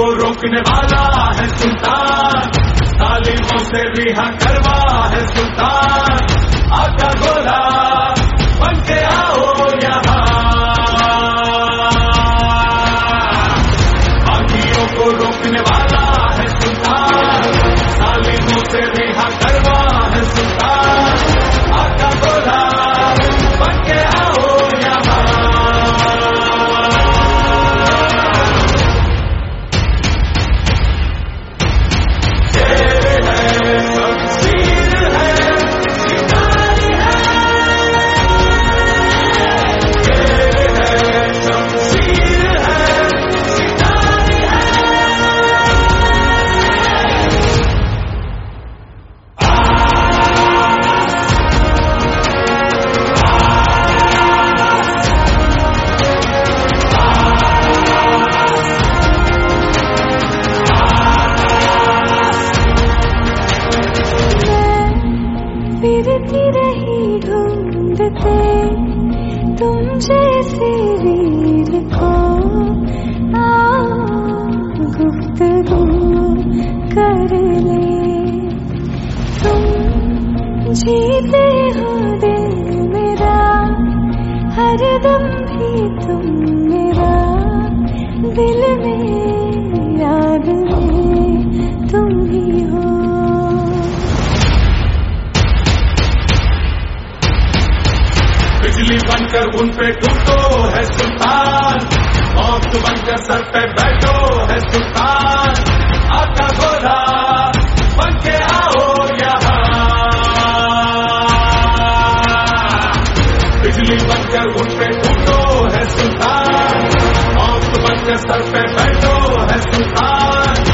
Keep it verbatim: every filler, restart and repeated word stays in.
को रोकने वाला है सुल्तान, तालीमों से रिहा करवा है सुल्तान। आका गोला बन के आओ यहाँ, बागियों को रोकने वाला है सुल्तान, तालीमों से रिहा करवा है सुल्तान। आका गोला बन के आओ यहाँ। फिरती रही ढूंढते तुम जैसे वीर को, आओ गुफ्तगू कर ले। तुम जीते हो दिल मेरा, हर दम भी तुम मेरा, दिल में याद में तुम ही हो। बिजली बनकर उन पे टूटो है सुल्तान, मौत बनकर सर पे बैठो है सुल्तान। आका गोला बन के आओ यहाँ, बिजली बनकर उन पे टूटो है सुल्तान, मौत बनकर सर पे बैठो है सुल्तान।